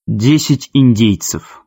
10 индейцев.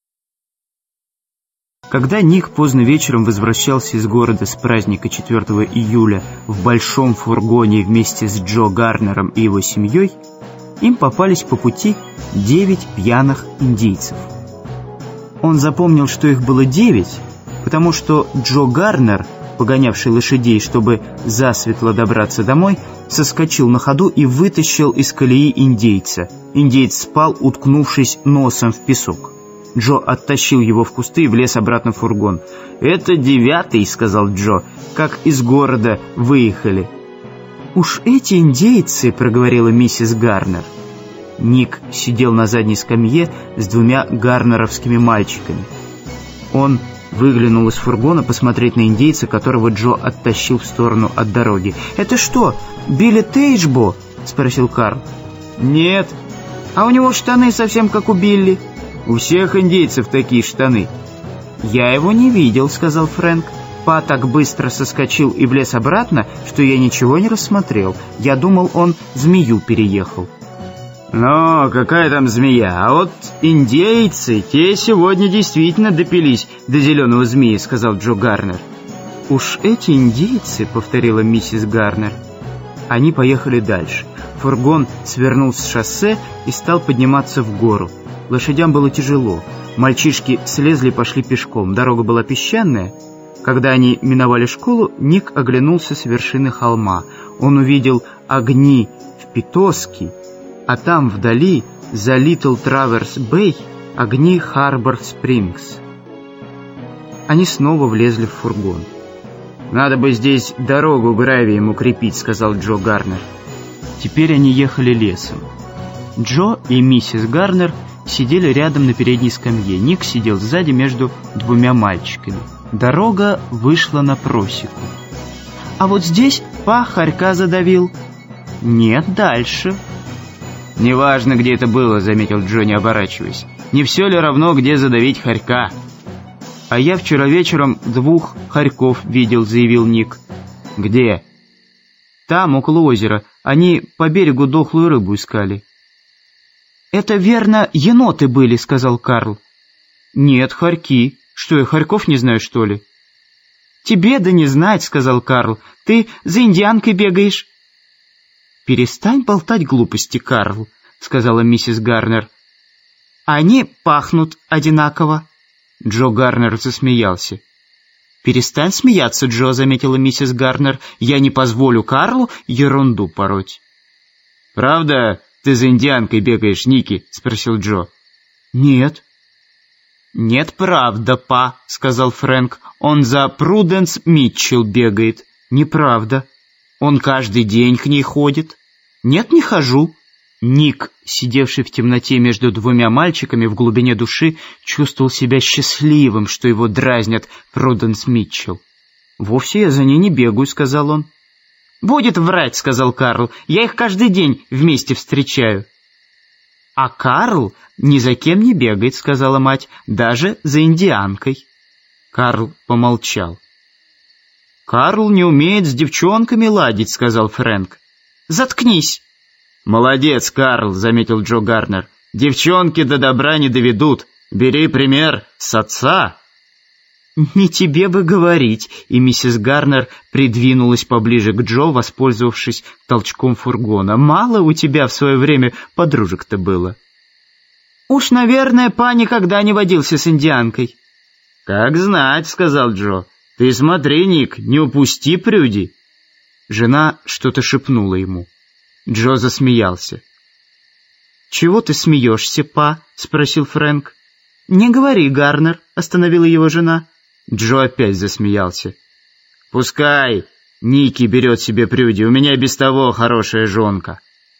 Когда Ник поздно вечером возвращался из города с праздника 4 июля в большом фургоне вместе с Джо Гарнером и его семьей, им попались по пути 9 пьяных индейцев. Он запомнил, что их было 9, потому что Джо Гарнер, погонявший лошадей, чтобы засветло добраться домой, соскочил на ходу и вытащил из колеи индейца. Индеец спал, уткнувшись носом в песок. Джо оттащил его в кусты и влез обратно в фургон. «Это 9-й», — сказал Джо, — «как из города выехали». «Уж эти индейцы», — проговорила миссис Гарнер. Ник сидел на задней скамье с 2 гарнеровскими мальчиками. Он выглянул из фургона посмотреть на индейца, которого Джо оттащил в сторону от дороги. «Это что, Билли Тейджбо?» — спросил Карл. «Нет. А у него штаны совсем как у Билли. У всех индейцев такие штаны». «Я его не видел», — сказал Фрэнк. «Па так быстро соскочил и влез обратно, что я ничего не рассмотрел. Я думал, он змею переехал». «Но какая там змея? А вот индейцы, те сегодня действительно допились до зеленого змеи», — сказал Джо Гарнер. «Уж эти индейцы», — повторила миссис Гарнер. Они поехали дальше. Фургон свернул с шоссе и стал подниматься в гору. Лошадям было тяжело. Мальчишки слезли и пошли пешком. Дорога была песчаная. Когда они миновали школу, Ник оглянулся с вершины холма. Он увидел огни в Питоске, а там вдали, за Литл Траверс Бэй, огни Харбор Спрингс. Они снова влезли в фургон. «Надо бы здесь дорогу гравием укрепить», — сказал Джо Гарнер. Теперь они ехали лесом. Джо и миссис Гарнер сидели рядом на передней скамье. Ник сидел сзади между 2 мальчиками. Дорога вышла на просеку. «А вот здесь па хорька задавил». «Нет, дальше». «Неважно, где это было», — заметил Джо, не оборачиваясь. «Не все ли равно, где задавить хорька?» «А я вчера вечером 2 хорьков видел», — заявил Ник. «Где?» «Там, около озера. Они по берегу дохлую рыбу искали». «Это, верно, еноты были», — сказал Карл. «Нет, хорьки. Что, я хорьков не знаю, что ли?» «Тебе да не знать», — сказал Карл. «Ты за индианкой бегаешь». «Перестань болтать глупости, Карл», — сказала миссис Гарнер. «Они пахнут одинаково». Джо Гарнер засмеялся. «Перестань смеяться, Джо», — заметила миссис Гарнер. «Я не позволю Карлу ерунду пороть». «Правда, ты за индианкой бегаешь, Ники?» — спросил Джо. «Нет». «Нет, правда, па», — сказал Фрэнк. «Он за Пруденс Митчелл бегает». «Неправда. Он каждый день к ней ходит». «Нет, не хожу». Ник, сидевший в темноте между 2 мальчиками, в глубине души чувствовал себя счастливым, что его дразнят Пруденс Митчелл. «Вовсе я за ней не бегаю», — сказал он. «Будет врать», — сказал Карл. «Я их каждый день вместе встречаю». «А Карл ни за кем не бегает», — сказала мать, — «даже за индианкой». Карл помолчал. «Карл не умеет с девчонками ладить», — сказал Фрэнк. «Заткнись». «Молодец, Карл», — заметил Джо Гарнер. «Девчонки до добра не доведут. Бери пример с отца». «Не тебе бы говорить», — и миссис Гарнер придвинулась поближе к Джо, воспользовавшись толчком фургона. «Мало у тебя в свое время подружек-то было». «Уж, наверное, па никогда не водился с индианкой». «Как знать», — сказал Джо. «Ты смотри, Ник, не упусти Прюди». Жена что-то шепнула ему. Джо засмеялся. «Чего ты смеешься, па?» — спросил Фрэнк. «Не говори, Гарнер», — остановила его жена. Джо опять засмеялся. «Пускай Ники берет себе Прюди, у меня без того хорошая жонка».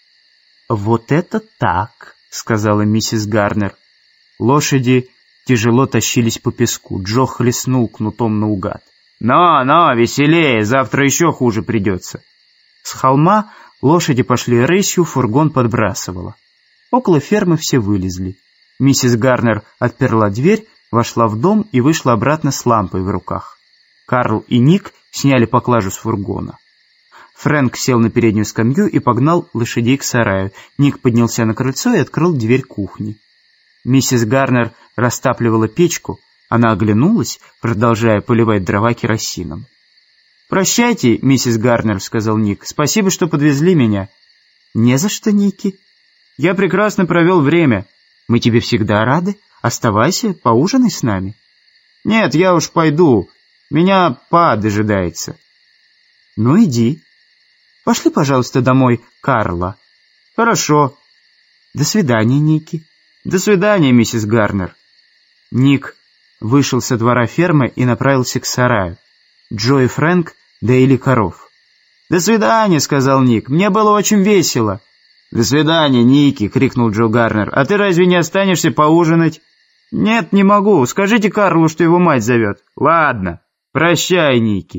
«Вот это так», — сказала миссис Гарнер. Лошади тяжело тащились по песку. Джо хлестнул кнутом наугад. «Но, веселее, завтра еще хуже придется». С холма лошади пошли рысью, фургон подбрасывало. Около фермы все вылезли. Миссис Гарнер отперла дверь, вошла в дом и вышла обратно с лампой в руках. Карл и Ник сняли поклажу с фургона. Фрэнк сел на переднюю скамью и погнал лошадей к сараю. Ник поднялся на крыльцо и открыл дверь кухни. Миссис Гарнер растапливала печку. Она оглянулась, продолжая поливать дрова керосином. «Прощайте, миссис Гарнер», — сказал Ник. «Спасибо, что подвезли меня». «Не за что, Ники. Я прекрасно провел время. Мы тебе всегда рады. Оставайся, поужинай с нами». «Нет, я уж пойду. Меня па дожидается». «Ну, иди. Пошли, пожалуйста, домой Карла». «Хорошо». «До свидания, Ники». «До свидания, миссис Гарнер». Ник вышел со двора фермы и направился к сараю. Джо и Фрэнк доили коров. «До свидания», — сказал Ник. «Мне было очень весело». «До свидания, Ники», — крикнул Джо Гарнер. «А ты разве не останешься поужинать?» «Нет, не могу. Скажите Карлу, что его мать зовет». «Ладно. Прощай, Ники».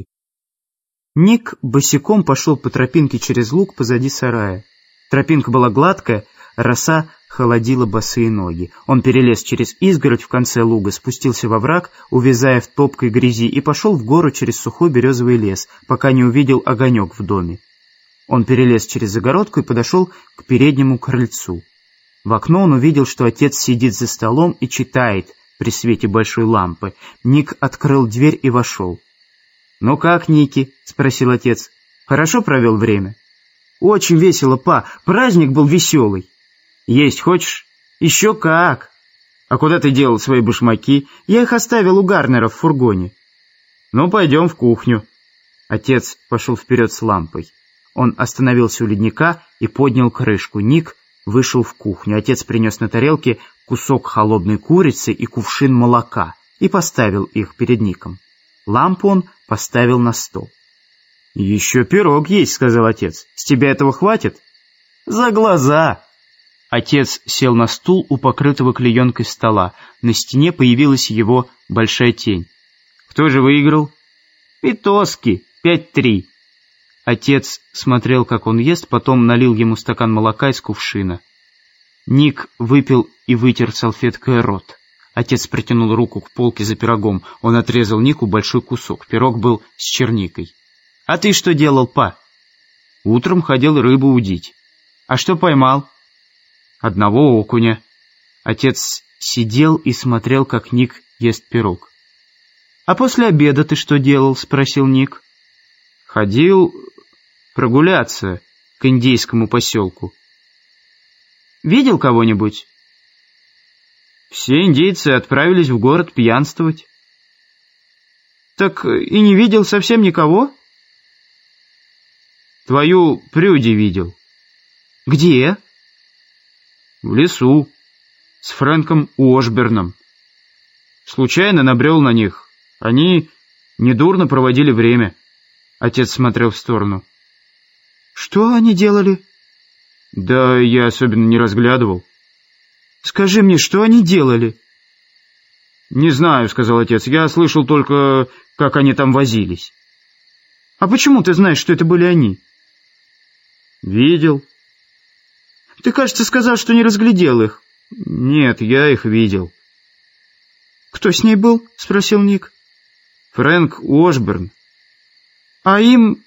Ник босиком пошел по тропинке через луг позади сарая. Тропинка была гладкая, роса холодила босые ноги. Он перелез через изгородь в конце луга, спустился во враг, увязая в топкой грязи, и пошел в гору через сухой березовый лес, пока не увидел огонек в доме. Он перелез через загородку и подошел к переднему крыльцу. В окно он увидел, что отец сидит за столом и читает при свете большой лампы. Ник открыл дверь и вошел. «Ну как, Ники?» — спросил отец. «Хорошо провел время?» «Очень весело, па. Праздник был веселый». «Есть хочешь?» «Еще как!» «А куда ты делал свои башмаки?» «Я их оставил у Гарнера в фургоне». «Ну, пойдем в кухню». Отец пошел вперед с лампой. Он остановился у ледника и поднял крышку. Ник вышел в кухню. Отец принес на тарелке кусок холодной курицы и кувшин молока и поставил их перед Ником. Лампу он поставил на стол. «Еще пирог есть», — сказал отец. «С тебя этого хватит?» «За глаза!» Отец сел на стул у покрытого клеенкой стола. На стене появилась его большая тень. «Кто же выиграл?» «Питоски. 5-3». Отец смотрел, как он ест, потом налил ему стакан молока из кувшина. Ник выпил и вытер салфеткой рот. Отец протянул руку к полке за пирогом. Он отрезал Нику большой кусок. Пирог был с черникой. «А ты что делал, па?» «Утром ходил рыбу удить». «А что поймал?» «Одного окуня». Отец сидел и смотрел, как Ник ест пирог. «А после обеда ты что делал?» — спросил Ник. «Ходил прогуляться к индейскому поселку». «Видел кого-нибудь?» «Все индейцы отправились в город пьянствовать». «Так и не видел совсем никого?» «Твою Прюди видел». «Где?» «В лесу, с Фрэнком Уошберном. Случайно набрел на них. Они недурно проводили время». Отец смотрел в сторону. «Что они делали?» «Да я особенно не разглядывал». «Скажи мне, что они делали?» «Не знаю», — сказал отец. «Я слышал только, как они там возились». «А почему ты знаешь, что это были они?» «Видел». «Ты, кажется, сказал, что не разглядел их». «Нет, я их видел». «Кто с ней был?» — спросил Ник. «Фрэнк Уошберн». «А им...»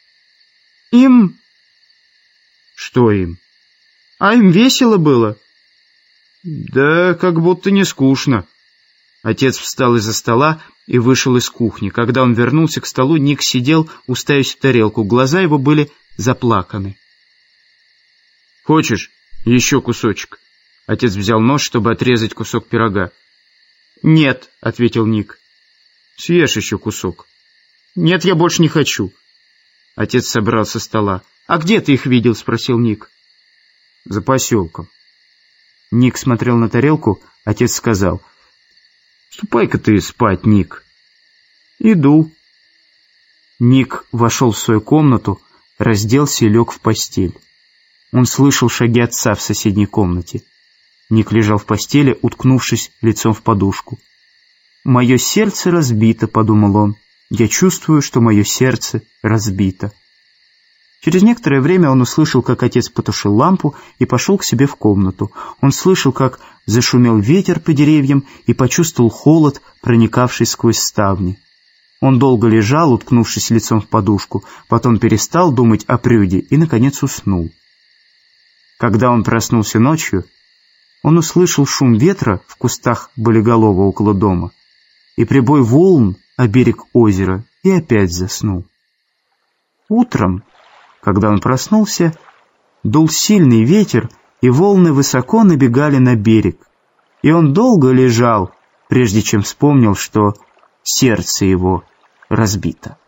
«Что им?» «А им весело было?» «Да как будто не скучно». Отец встал из-за стола и вышел из кухни. Когда он вернулся к столу, Ник сидел, уставясь в тарелку. Глаза его были заплаканы. «Хочешь еще кусочек?» Отец взял нож, чтобы отрезать кусок пирога. «Нет», — ответил Ник. «Съешь еще кусок». «Нет, я больше не хочу». Отец собрал со стола. «А где ты их видел?» — спросил Ник. «За поселком». Ник смотрел на тарелку. Отец сказал: «Ступай-ка ты спать, Ник». «Иду». Ник вошел в свою комнату, разделся и лег в постель. Он слышал шаги отца в соседней комнате. Ник лежал в постели, уткнувшись лицом в подушку. «Мое сердце разбито», — подумал он. «Я чувствую, что мое сердце разбито». Через некоторое время он услышал, как отец потушил лампу и пошел к себе в комнату. Он слышал, как зашумел ветер по деревьям и почувствовал холод, проникавший сквозь ставни. Он долго лежал, уткнувшись лицом в подушку, потом перестал думать о Прюди и, наконец, уснул. Когда он проснулся ночью, Он услышал шум ветра в кустах болиголова около дома и прибой волн о берег озера и опять заснул. Утром, когда он проснулся, дул сильный ветер, и волны высоко набегали на берег, и он долго лежал, прежде чем вспомнил, что сердце его разбито.